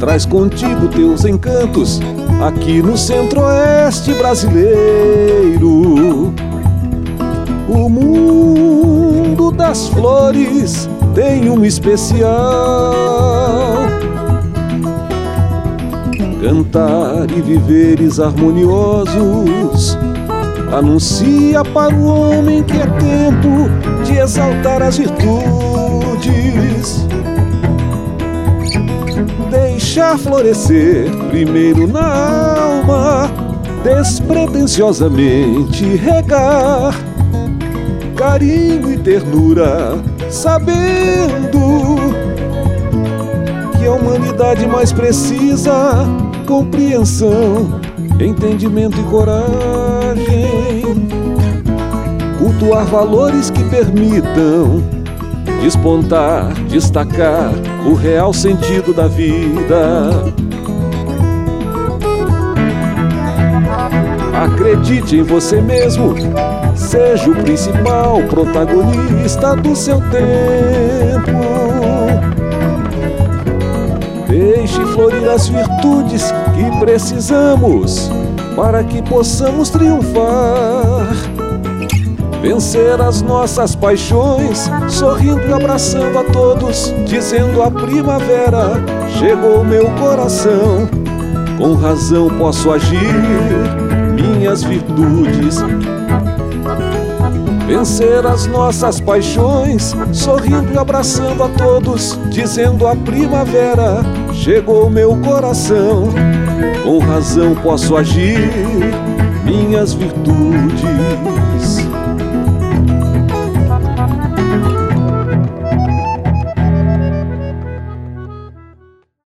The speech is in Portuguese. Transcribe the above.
traz contigo teus encantos aqui no centro-oeste brasileiro. O mundo das flores tem um especial. Cantar e viveres harmoniosos anuncia para o homem que é tempo de exaltar as virtudes. Deixar florescer primeiro na alma, despretensiosamente regar carinho e ternura, sabendo que a humanidade mais precisa compreensão, entendimento e coragem. Cultuar valores que permitam despontar, destacar o real sentido da vida. Acredite em você mesmo, seja o principal protagonista do seu tempo. Deixe florir as virtudes que precisamos para que possamos triunfar. Vencer as nossas paixões, sorrindo e abraçando a todos, dizendo a primavera chegou meu coração. Com razão posso agir, minhas virtudes. Vencer as nossas paixões, sorrindo e abraçando a todos, dizendo a primavera chegou meu coração. Com razão posso agir, minhas virtudes.